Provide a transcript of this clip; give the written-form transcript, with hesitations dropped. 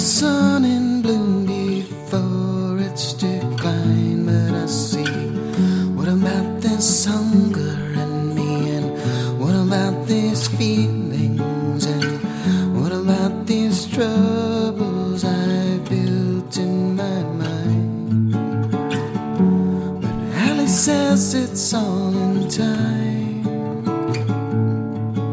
sun in bloom before its decline, but I see what about this hunger in me, and what about these feelings, and what about these troubles I've built in my mind. But Alice says it's all in time.